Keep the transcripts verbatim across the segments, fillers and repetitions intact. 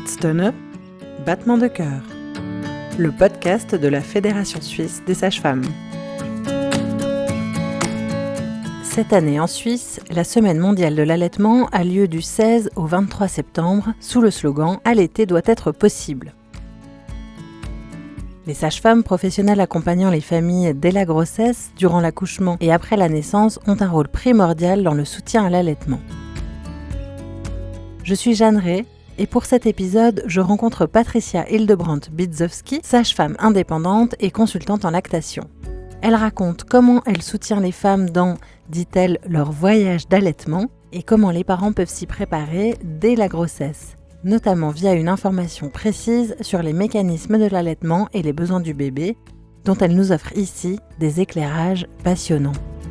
Herzstöne, battement de cœur, le podcast de la Fédération suisse des sages-femmes. Cette année en Suisse, la Semaine mondiale de l'allaitement a lieu du seize au vingt-trois septembre sous le slogan « Allaiter doit être possible ». Les sages-femmes professionnelles accompagnant les familles dès la grossesse, durant l'accouchement et après la naissance ont un rôle primordial dans le soutien à l'allaitement. Je suis Jeanne Ray et pour cet épisode, je rencontre Patricia Hildebrandt-Bidzowski, sage-femme indépendante et consultante en lactation. Elle raconte comment elle soutient les femmes dans, dit-elle, leur voyage d'allaitement et comment les parents peuvent s'y préparer dès la grossesse, notamment via une information précise sur les mécanismes de l'allaitement et les besoins du bébé, dont elle nous offre ici des éclairages passionnants.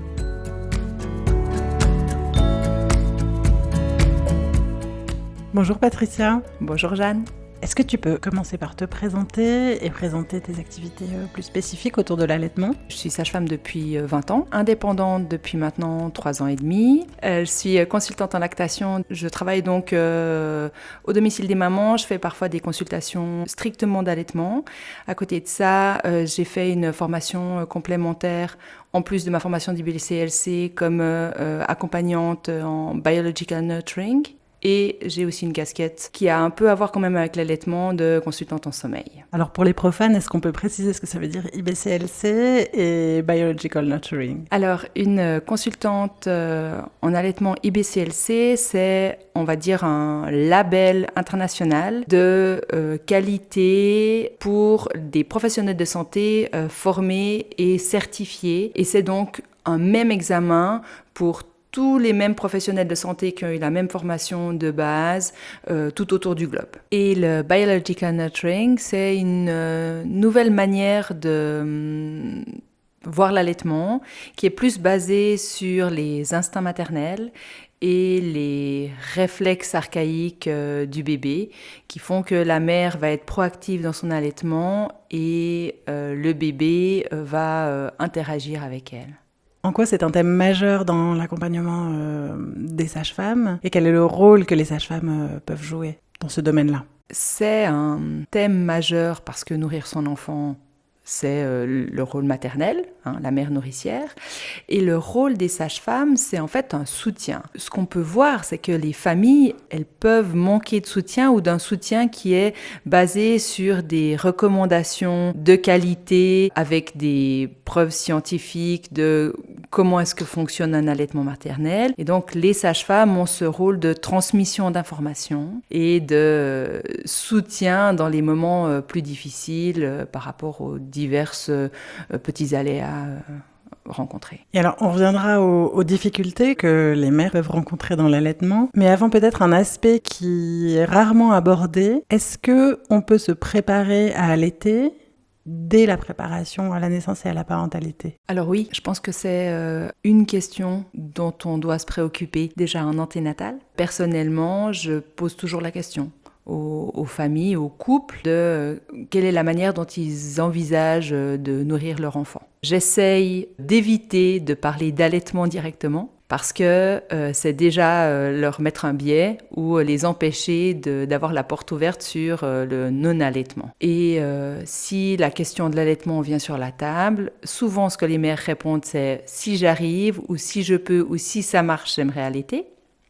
Bonjour Patricia. Bonjour Jeanne. Est-ce que tu peux commencer par te présenter et présenter tes activités plus spécifiques autour de l'allaitement ? Je suis sage-femme depuis vingt ans, indépendante depuis maintenant trois ans et demi. Je suis consultante en lactation. Je travaille donc euh, au domicile des mamans. Je fais parfois des consultations strictement d'allaitement. À côté de ça, euh, j'ai fait une formation complémentaire en plus de ma formation d'I B C L C comme euh, accompagnante en Biological Nurturing. Et j'ai aussi une casquette qui a un peu à voir quand même avec l'allaitement de consultante en sommeil. Alors pour les profanes, est-ce qu'on peut préciser ce que ça veut dire I B C L C et Biological Nurturing ? Alors une consultante euh, en allaitement I B C L C, c'est on va dire un label international de euh, qualité pour des professionnels de santé euh, formés et certifiés. Et c'est donc un même examen pour tous les mêmes professionnels de santé qui ont eu la même formation de base euh, tout autour du globe. Et le Biological Nurturing, c'est une euh, nouvelle manière de hum, voir l'allaitement qui est plus basée sur les instincts maternels et les réflexes archaïques euh, du bébé qui font que la mère va être proactive dans son allaitement et euh, le bébé euh, va euh, interagir avec elle. En quoi c'est un thème majeur dans l'accompagnement euh, des sages-femmes et quel est le rôle que les sages-femmes euh, peuvent jouer dans ce domaine-là ? C'est un thème majeur parce que nourrir son enfant, c'est euh, le rôle maternel, hein, la mère nourricière. Et le rôle des sages-femmes, c'est en fait un soutien. Ce qu'on peut voir, c'est que les familles, elles peuvent manquer de soutien ou d'un soutien qui est basé sur des recommandations de qualité avec des preuves scientifiques de comment est-ce que fonctionne un allaitement maternel. Et donc, les sages-femmes ont ce rôle de transmission d'informations et de soutien dans les moments plus difficiles par rapport aux diverses petits aléas rencontrés. Et alors, on reviendra aux, aux difficultés que les mères peuvent rencontrer dans l'allaitement. Mais avant, peut-être un aspect qui est rarement abordé. Est-ce qu'on peut se préparer à allaiter dès la préparation à la naissance et à la parentalité ? Alors oui, je pense que c'est euh, une question dont on doit se préoccuper déjà en anténatal. Personnellement, je pose toujours la question aux, aux familles, aux couples, de euh, quelle est la manière dont ils envisagent de nourrir leur enfant. J'essaye d'éviter de parler d'allaitement directement, parce que euh, c'est déjà euh, leur mettre un biais ou euh, les empêcher de, d'avoir la porte ouverte sur euh, le non-allaitement. Et euh, si la question de l'allaitement vient sur la table, souvent ce que les mères répondent, c'est « si j'arrive » ou « si je peux » ou « si ça marche, j'aimerais allaiter ».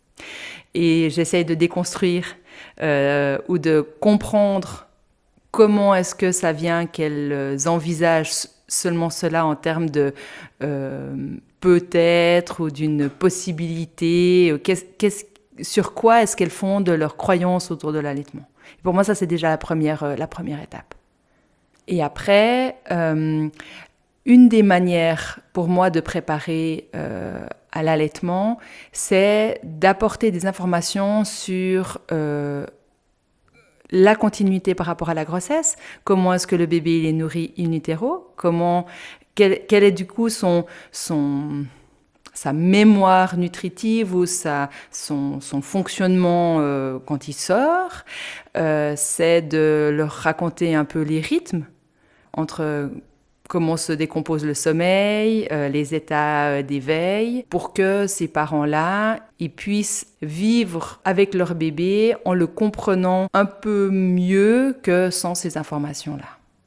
Et j'essaye de déconstruire euh, ou de comprendre comment est-ce que ça vient qu'elles envisagent seulement cela en termes de euh, peut-être ou d'une possibilité. Qu'est-ce, qu'est-ce, sur quoi est-ce qu'elles fondent leurs croyances autour de l'allaitement ? Et pour moi, ça, c'est déjà la première, euh, la première étape. Et après, euh, une des manières pour moi de préparer euh, à l'allaitement, c'est d'apporter des informations sur euh, la continuité par rapport à la grossesse, comment est-ce que le bébé il est nourri in utero, comment, quel, quel est du coup son, son, sa mémoire nutritive ou sa, son, son fonctionnement euh, quand il sort, euh, c'est de leur raconter un peu les rythmes entre comment se décompose le sommeil, euh, les états euh, d'éveil, pour que ces parents-là, ils puissent vivre avec leur bébé en le comprenant un peu mieux que sans ces informations-là.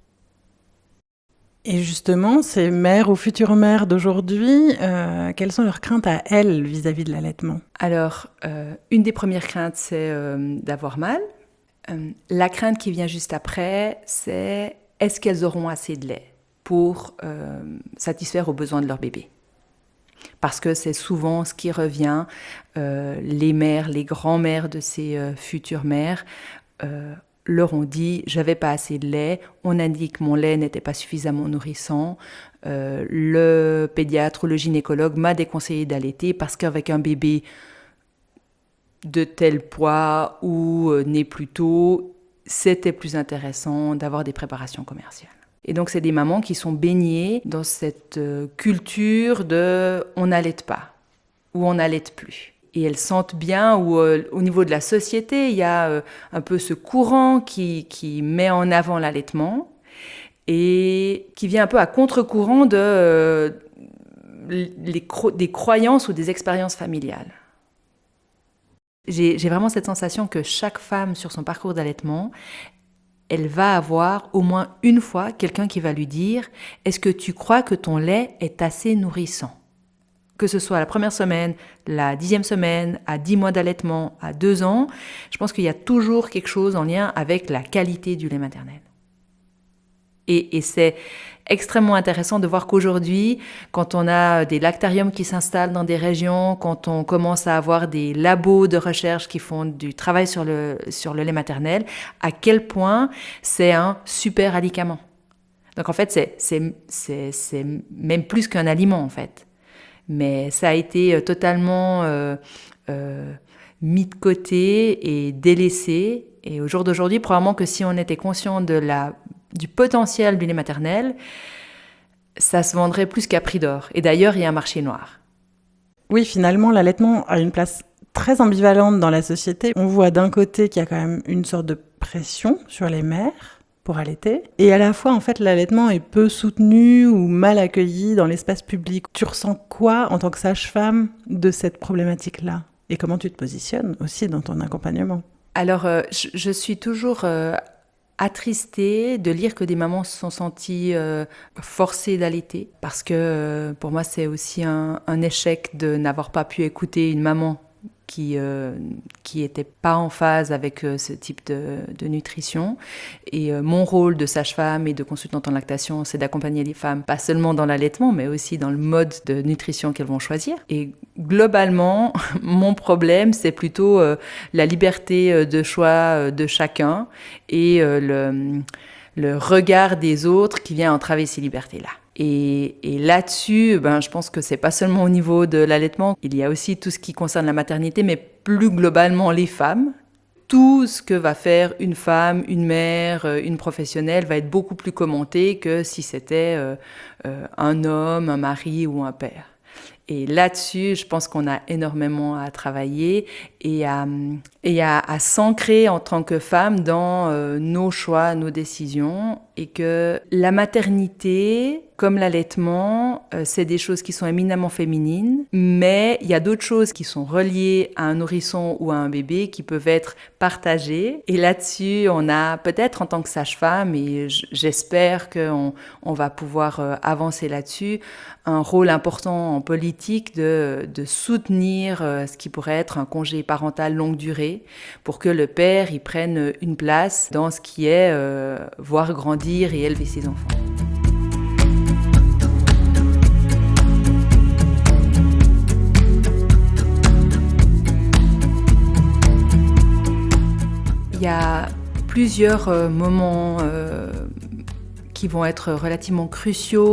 Et justement, ces mères ou futures mères d'aujourd'hui, euh, quelles sont leurs craintes à elles vis-à-vis de l'allaitement ? Alors, euh, une des premières craintes, c'est euh, d'avoir mal. Euh, la crainte qui vient juste après, c'est est-ce qu'elles auront assez de lait pour euh, satisfaire aux besoins de leur bébé. Parce que c'est souvent ce qui revient, euh, les mères, les grands-mères de ces euh, futures mères euh, leur ont dit « j'avais pas assez de lait », on a dit que mon lait n'était pas suffisamment nourrissant, euh, le pédiatre ou le gynécologue m'a déconseillé d'allaiter parce qu'avec un bébé de tel poids ou euh, né plus tôt, c'était plus intéressant d'avoir des préparations commerciales. Et donc, c'est des mamans qui sont baignées dans cette euh, culture de « on n'allaite pas » ou « on n'allaite plus ». Et elles sentent bien, ou euh, au niveau de la société, il y a euh, un peu ce courant qui, qui met en avant l'allaitement et qui vient un peu à contre-courant de, euh, les cro- des croyances ou des expériences familiales. J'ai, j'ai vraiment cette sensation que chaque femme, sur son parcours d'allaitement, elle va avoir au moins une fois quelqu'un qui va lui dire « Est-ce que tu crois que ton lait est assez nourrissant ?» Que ce soit la première semaine, la dixième semaine, à dix mois d'allaitement, à deux ans, je pense qu'il y a toujours quelque chose en lien avec la qualité du lait maternel. Et, et c'est extrêmement intéressant de voir qu'aujourd'hui, quand on a des lactariums qui s'installent dans des régions, quand on commence à avoir des labos de recherche qui font du travail sur le, sur le lait maternel, à quel point c'est un super aliment. Donc en fait, c'est, c'est, c'est, c'est même plus qu'un aliment en fait. Mais ça a été totalement euh, euh, mis de côté et délaissé. Et au jour d'aujourd'hui, probablement que si on était conscient de la, du potentiel du lait maternel, ça se vendrait plus qu'à prix d'or. Et d'ailleurs, il y a un marché noir. Oui, finalement, l'allaitement a une place très ambivalente dans la société. On voit d'un côté qu'il y a quand même une sorte de pression sur les mères pour allaiter. Et à la fois, en fait, l'allaitement est peu soutenu ou mal accueilli dans l'espace public. Tu ressens quoi, en tant que sage-femme, de cette problématique-là ? Et comment tu te positionnes aussi dans ton accompagnement ? Alors, euh, je, je suis toujours euh, attristée de lire que des mamans se sont senties euh, forcées d'allaiter. Parce que, euh, pour moi, c'est aussi un, un échec de n'avoir pas pu écouter une maman qui euh, qui était pas en phase avec euh, ce type de, de nutrition. Et euh, mon rôle de sage-femme et de consultante en lactation, c'est d'accompagner les femmes, pas seulement dans l'allaitement, mais aussi dans le mode de nutrition qu'elles vont choisir. Et globalement, mon problème, c'est plutôt euh, la liberté de choix de chacun et euh, le, le regard des autres qui vient entraver ces libertés-là. Et, et là-dessus, ben, je pense que c'est pas seulement au niveau de l'allaitement, il y a aussi tout ce qui concerne la maternité, mais plus globalement les femmes. Tout ce que va faire une femme, une mère, une professionnelle va être beaucoup plus commenté que si c'était euh, euh, un homme, un mari ou un père. Et là-dessus, je pense qu'on a énormément à travailler et à, et à, à s'ancrer en tant que femme dans euh, nos choix, nos décisions, et que la maternité, comme l'allaitement, euh, c'est des choses qui sont éminemment féminines, mais il y a d'autres choses qui sont reliées à un nourrisson ou à un bébé qui peuvent être partagées. Et là-dessus, on a peut-être en tant que sage-femme, et j'espère qu'on on va pouvoir euh, avancer là-dessus, un rôle important en politique de, de soutenir euh, ce qui pourrait être un congé parental longue durée pour que le père y prenne une place dans ce qui est euh, voir grandir et élever ses enfants. Il y a plusieurs euh, moments euh, qui vont être relativement cruciaux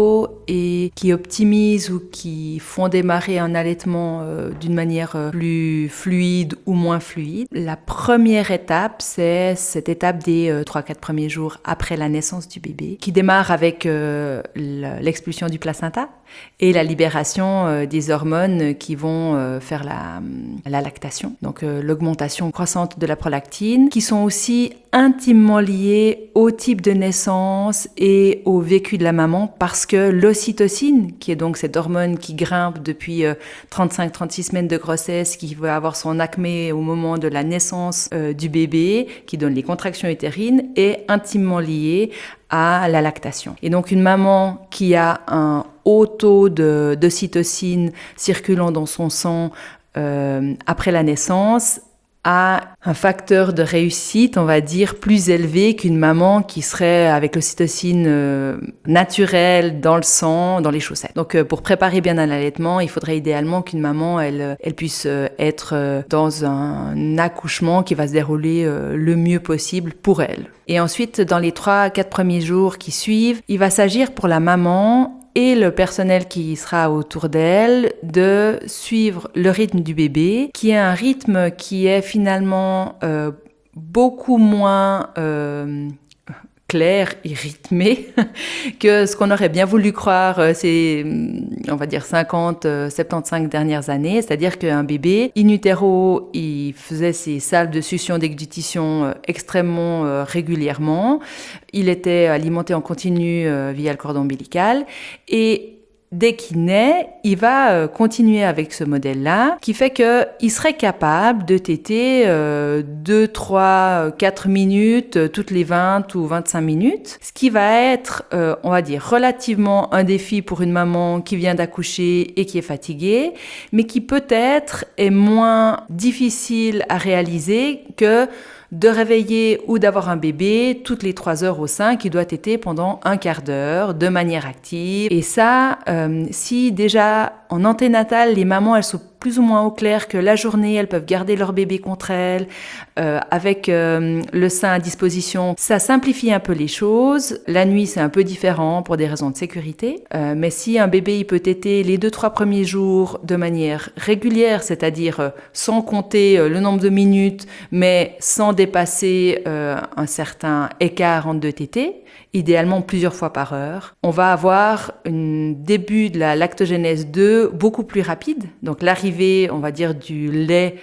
et qui optimisent ou qui font démarrer un allaitement euh, d'une manière euh, plus fluide ou moins fluide. La première étape, c'est cette étape des euh, trois à quatre premiers jours après la naissance du bébé, qui démarre avec euh, l'expulsion du placenta et la libération euh, des hormones qui vont euh, faire la, la lactation. Donc euh, l'augmentation croissante de la prolactine, qui sont aussi intimement liées au type de naissance et au vécu de la maman, parce que l'ocytocine, qui est donc cette hormone qui grimpe depuis euh, trente-cinq à trente-six semaines de grossesse, qui va avoir son acmé au moment de la naissance euh, du bébé, qui donne les contractions utérines, est intimement liée à la lactation. Et donc une maman qui a un haut taux de, d'ocytocine circulant dans son sang euh, après la naissance a un facteur de réussite, on va dire, plus élevé qu'une maman qui serait avec l'ocytocine euh, naturelle dans le sang, dans les chaussettes. Donc euh, pour préparer bien un allaitement, il faudrait idéalement qu'une maman elle, elle puisse euh, être euh, dans un accouchement qui va se dérouler euh, le mieux possible pour elle. Et ensuite, dans les trois à quatre premiers jours qui suivent, il va s'agir pour la maman et le personnel qui sera autour d'elle de suivre le rythme du bébé, qui est un rythme qui est finalement euh, beaucoup moins euh, clair et rythmé que ce qu'on aurait bien voulu croire euh, ces, on va dire, cinquante, soixante-quinze dernières années. C'est-à-dire qu'un bébé, in utero, il faisait ses salves de succion, d'exglutition euh, extrêmement euh, régulièrement. Il était alimenté en continu euh, via le cordon ombilical. Et dès qu'il naît, il va euh, continuer avec ce modèle-là, qui fait qu'il serait capable de téter euh, deux, trois, quatre minutes euh, toutes les vingt ou vingt-cinq minutes, ce qui va être, euh, on va dire, relativement un défi pour une maman qui vient d'accoucher et qui est fatiguée, mais qui peut-être est moins difficile à réaliser que de réveiller ou d'avoir un bébé toutes les trois heures au sein qui doit téter pendant un quart d'heure de manière active. Et ça, euh, si déjà en anténatal, les mamans, elles sont plus ou moins au clair que la journée, elles peuvent garder leur bébé contre elles, euh, avec euh, le sein à disposition. Ça simplifie un peu les choses. La nuit, c'est un peu différent pour des raisons de sécurité. Euh, mais si un bébé, il peut téter les deux, trois premiers jours de manière régulière, c'est-à-dire euh, sans compter euh, le nombre de minutes, mais sans dépasser euh, un certain écart entre deux tétés, idéalement plusieurs fois par heure, on va avoir un début de la lactogénèse deux beaucoup plus rapide. Donc l'arrivée, on va dire, du lait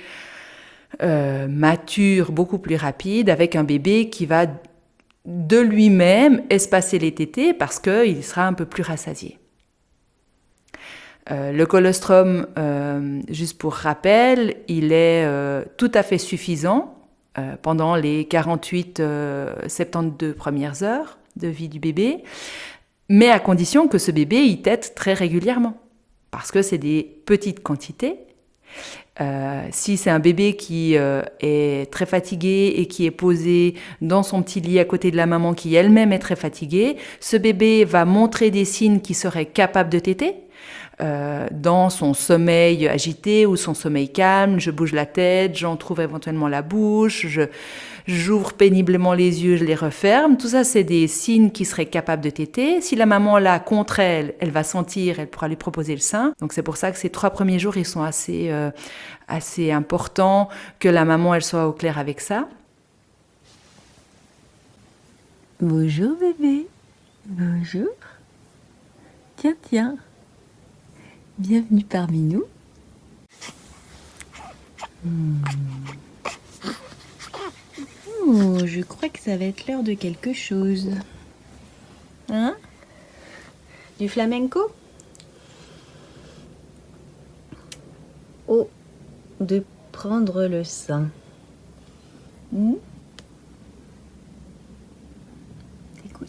euh, mature beaucoup plus rapide, avec un bébé qui va de lui-même espacer les tétés parce qu'il sera un peu plus rassasié. Euh, le colostrum, euh, juste pour rappel, il est euh, tout à fait suffisant euh, pendant les quarante-huit à soixante-douze premières heures de vie du bébé, mais à condition que ce bébé il tète très régulièrement, parce que c'est des petites quantités. Euh, si c'est un bébé qui euh, est très fatigué et qui est posé dans son petit lit à côté de la maman qui elle-même est très fatiguée, ce bébé va montrer des signes qui seraient capables de téter. Euh, dans son sommeil agité ou son sommeil calme, je bouge la tête, j'en trouve éventuellement la bouche, je, j'ouvre péniblement les yeux, je les referme. Tout ça, c'est des signes qui seraient capables de téter. Si la maman l'a contre elle, elle va sentir, elle pourra lui proposer le sein. Donc c'est pour ça que ces trois premiers jours, ils sont assez, euh, assez importants, que la maman, elle soit au clair avec ça. Bonjour bébé. Bonjour. Tiens, tiens. Bienvenue parmi nous. Hmm. Oh, je crois que ça va être l'heure de quelque chose. Hein? Du flamenco? Oh, de prendre le sein. Hmm? Écoute.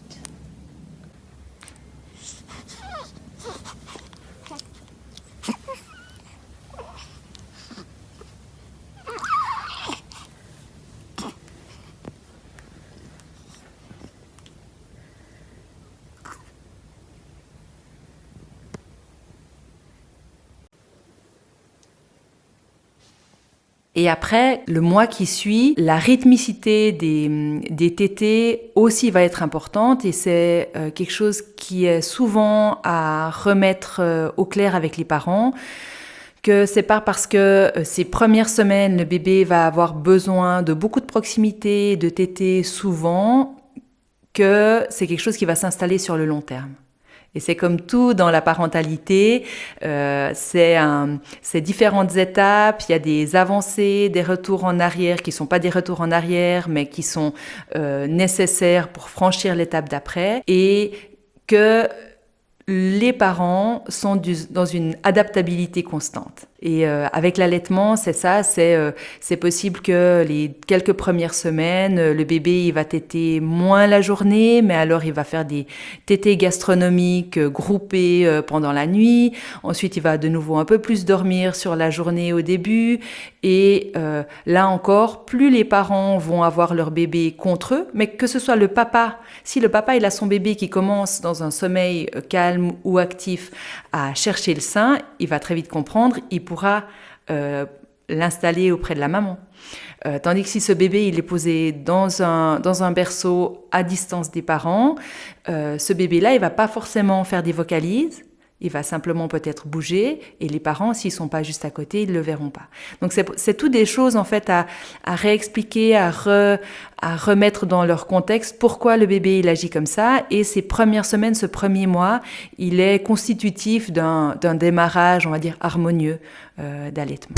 Et après, le mois qui suit, la rythmicité des, des tétées aussi va être importante et c'est euh, quelque chose qui est souvent à remettre euh, au clair avec les parents, que c'est pas parce que euh, ces premières semaines, le bébé va avoir besoin de beaucoup de proximité, de tétées souvent, que c'est quelque chose qui va s'installer sur le long terme. Et c'est comme tout dans la parentalité, euh, c'est, un, c'est différentes étapes, il y a des avancées, des retours en arrière qui ne sont pas des retours en arrière, mais qui sont euh, nécessaires pour franchir l'étape d'après, et que les parents sont du, dans une adaptabilité constante. Et euh, avec l'allaitement, c'est ça, c'est, euh, c'est possible que les quelques premières semaines, le bébé il va téter moins la journée, mais alors il va faire des tétées gastronomiques euh, groupées euh, pendant la nuit. Ensuite, il va de nouveau un peu plus dormir sur la journée au début. Et euh, là encore, plus les parents vont avoir leur bébé contre eux, mais que ce soit le papa, si le papa il a son bébé qui commence dans un sommeil calme ou actif à chercher le sein, il va très vite comprendre, il pourra euh, l'installer auprès de la maman. Euh, tandis que si ce bébé il est posé dans un, dans un berceau à distance des parents, euh, ce bébé-là, il ne va pas forcément faire des vocalises, il va simplement peut-être bouger et les parents, s'ils ne sont pas juste à côté, ils ne le verront pas. Donc c'est, c'est toutes des choses en fait à, à réexpliquer, à, re, à remettre dans leur contexte pourquoi le bébé il agit comme ça. Et ces premières semaines, ce premier mois, il est constitutif d'un, d'un démarrage, on va dire, harmonieux euh, d'allaitement.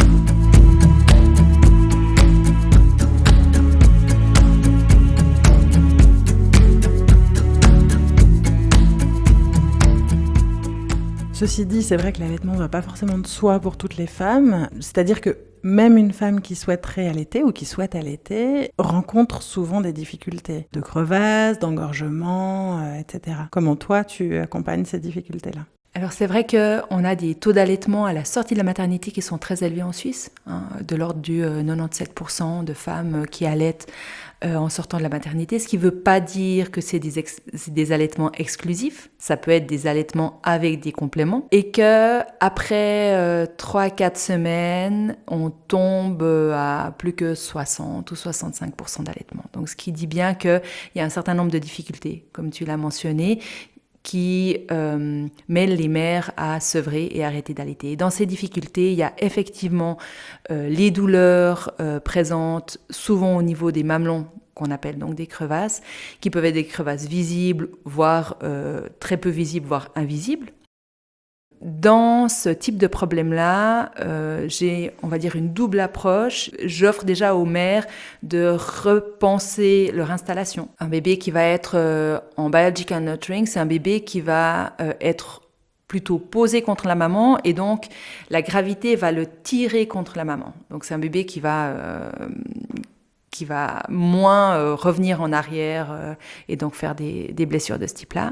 Ceci dit, c'est vrai que l'allaitement ne va pas forcément de soi pour toutes les femmes. C'est-à-dire que même une femme qui souhaiterait allaiter ou qui souhaite allaiter rencontre souvent des difficultés de crevasse, d'engorgement, euh, et cetera. Comment toi, tu accompagnes ces difficultés-là ? Alors c'est vrai qu'on a des taux d'allaitement à la sortie de la maternité qui sont très élevés en Suisse, hein, de l'ordre du euh, quatre-vingt-dix-sept pour cent de femmes qui allaitent euh, en sortant de la maternité, ce qui ne veut pas dire que c'est des, ex- c'est des allaitements exclusifs, ça peut être des allaitements avec des compléments, et qu'après euh, trois à quatre semaines, on tombe à plus que soixante ou soixante-cinq pour cent d'allaitement. Donc ce qui dit bien qu'il y a un certain nombre de difficultés, comme tu l'as mentionné, qui euh, mêlent les mères à sevrer et arrêter d'allaiter. Et dans ces difficultés, il y a effectivement euh, les douleurs euh, présentes souvent au niveau des mamelons, qu'on appelle donc des crevasses, qui peuvent être des crevasses visibles, voire euh, très peu visibles, voire invisibles. Dans ce type de problème-là, euh, j'ai, on va dire, une double approche. J'offre déjà aux mères de repenser leur installation. Un bébé qui va être euh, en biological nurturing, c'est un bébé qui va euh, être plutôt posé contre la maman et donc la gravité va le tirer contre la maman. Donc c'est un bébé qui va... Euh, qui va moins euh, revenir en arrière euh, et donc faire des, des blessures de ce type-là.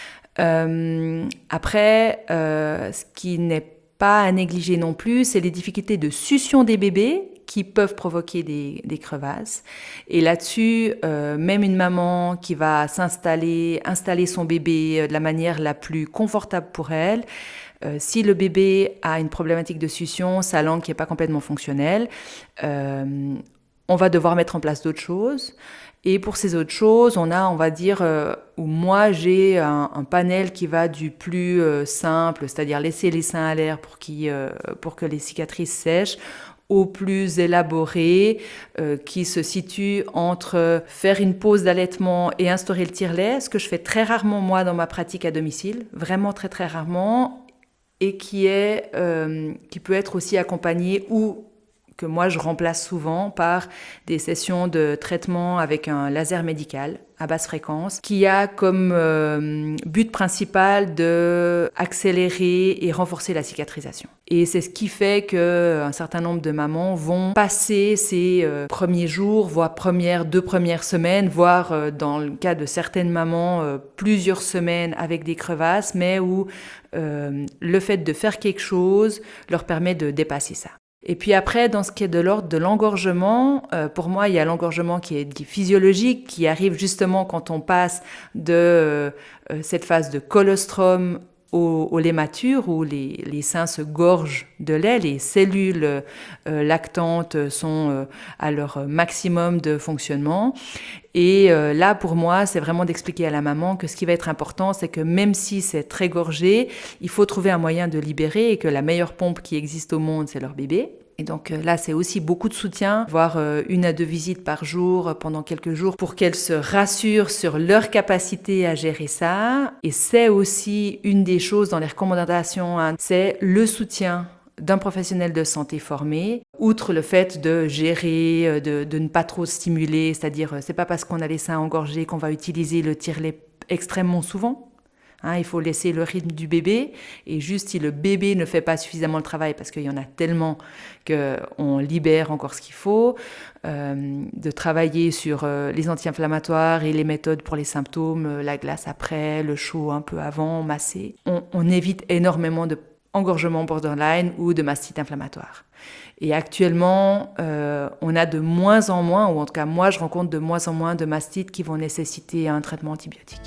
Euh, après, euh, ce qui n'est pas à négliger non plus, c'est les difficultés de succion des bébés qui peuvent provoquer des, des crevasses. Et là-dessus, euh, même une maman qui va s'installer, installer son bébé de la manière la plus confortable pour elle, euh, si le bébé a une problématique de succion, sa langue qui n'est pas complètement fonctionnelle, euh, on va devoir mettre en place d'autres choses. Et pour ces autres choses, on a, on va dire, euh, où moi j'ai un, un panel qui va du plus euh, simple, c'est-à-dire laisser les seins à l'air pour, qui, euh, pour que les cicatrices sèchent, au plus élaboré, euh, qui se situe entre faire une pause d'allaitement et instaurer le tire-lait, ce que je fais très rarement moi dans ma pratique à domicile, vraiment très très rarement, et qui, est, euh, qui peut être aussi accompagné ou que moi je remplace souvent par des sessions de traitement avec un laser médical à basse fréquence, qui a comme euh, but principal de accélérer et renforcer la cicatrisation. Et c'est ce qui fait qu'un certain nombre de mamans vont passer ces euh, premiers jours, voire premières, deux premières semaines, voire euh, dans le cas de certaines mamans, euh, plusieurs semaines avec des crevasses, mais où euh, le fait de faire quelque chose leur permet de dépasser ça. Et puis après, dans ce qui est de l'ordre de l'engorgement, euh, pour moi, il y a l'engorgement qui est dit physiologique, qui arrive justement quand on passe de euh, cette phase de colostrum au, au lait mature, où les, les seins se gorgent de lait, les cellules euh, lactantes sont euh, à leur maximum de fonctionnement. Et euh, là, pour moi, c'est vraiment d'expliquer à la maman que ce qui va être important, c'est que même si c'est très gorgé, il faut trouver un moyen de libérer et que la meilleure pompe qui existe au monde, c'est leur bébé. Et donc là, c'est aussi beaucoup de soutien, voire une à deux visites par jour pendant quelques jours pour qu'elles se rassurent sur leur capacité à gérer ça. Et c'est aussi une des choses dans les recommandations, hein, c'est le soutien d'un professionnel de santé formé, outre le fait de gérer, de, de ne pas trop stimuler, c'est-à-dire c'est pas parce qu'on a les seins engorgés qu'on va utiliser le tire-lait extrêmement souvent. Hein, il faut laisser le rythme du bébé et juste si le bébé ne fait pas suffisamment le travail, parce qu'il y en a tellement qu'on libère encore ce qu'il faut, euh, de travailler sur euh, les anti-inflammatoires et les méthodes pour les symptômes, euh, la glace après, le chaud un peu avant, masser. On, on évite énormément d'engorgement borderline ou de mastite inflammatoire. Et actuellement, euh, on a de moins en moins, ou en tout cas moi je rencontre de moins en moins de mastites qui vont nécessiter un traitement antibiotique.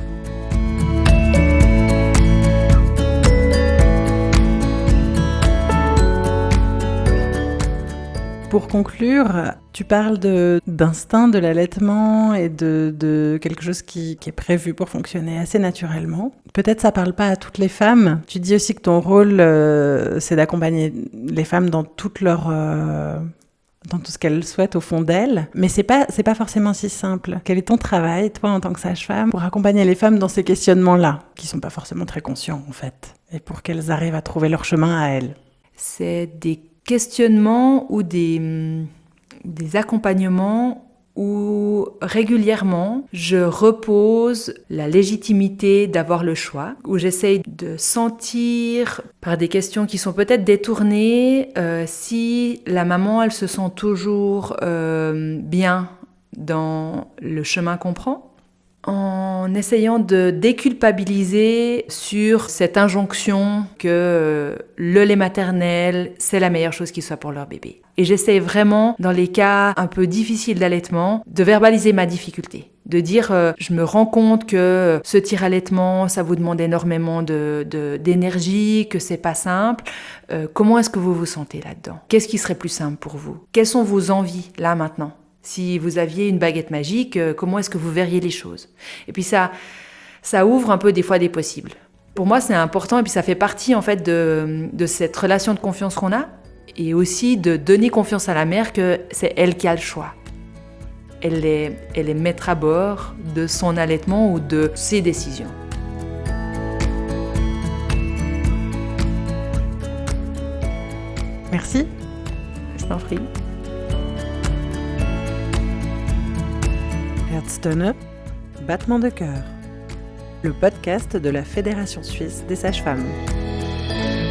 Pour conclure, tu parles de, d'instinct de l'allaitement et de, de quelque chose qui, qui est prévu pour fonctionner assez naturellement. Peut-être ça ne parle pas à toutes les femmes. Tu dis aussi que ton rôle, euh, c'est d'accompagner les femmes dans toute leur... Euh, dans tout ce qu'elles souhaitent au fond d'elles. Mais c'est pas, c'est pas forcément si simple. Quel est ton travail, toi, en tant que sage-femme, pour accompagner les femmes dans ces questionnements-là, qui sont pas forcément très conscients, en fait, et pour qu'elles arrivent à trouver leur chemin à elles? C'est des questionnements ou des, des accompagnements où régulièrement je repose la légitimité d'avoir le choix, où j'essaye de sentir par des questions qui sont peut-être détournées euh, si la maman elle se sent toujours euh, bien dans le chemin qu'on prend, en essayant de déculpabiliser sur cette injonction que le lait maternel, c'est la meilleure chose qui soit pour leur bébé. Et j'essaie vraiment, dans les cas un peu difficiles d'allaitement, de verbaliser ma difficulté. De dire, euh, je me rends compte que ce tire-allaitement, ça vous demande énormément de, de, d'énergie, que c'est pas simple. Euh, comment est-ce que vous vous sentez là-dedans ? Qu'est-ce qui serait plus simple pour vous ? Quelles sont vos envies, là, maintenant ? Si vous aviez une baguette magique, euh, comment est-ce que vous verriez les choses ? Et puis ça, ça ouvre un peu des fois des possibles. Pour moi, c'est important et puis ça fait partie en fait de, de cette relation de confiance qu'on a et aussi de donner confiance à la mère que c'est elle qui a le choix. Elle est, elle est maître à bord de son allaitement ou de ses décisions. Merci. Je t'en prie. Herzstöne, battement de cœur, le podcast de la Fédération suisse des sages-femmes.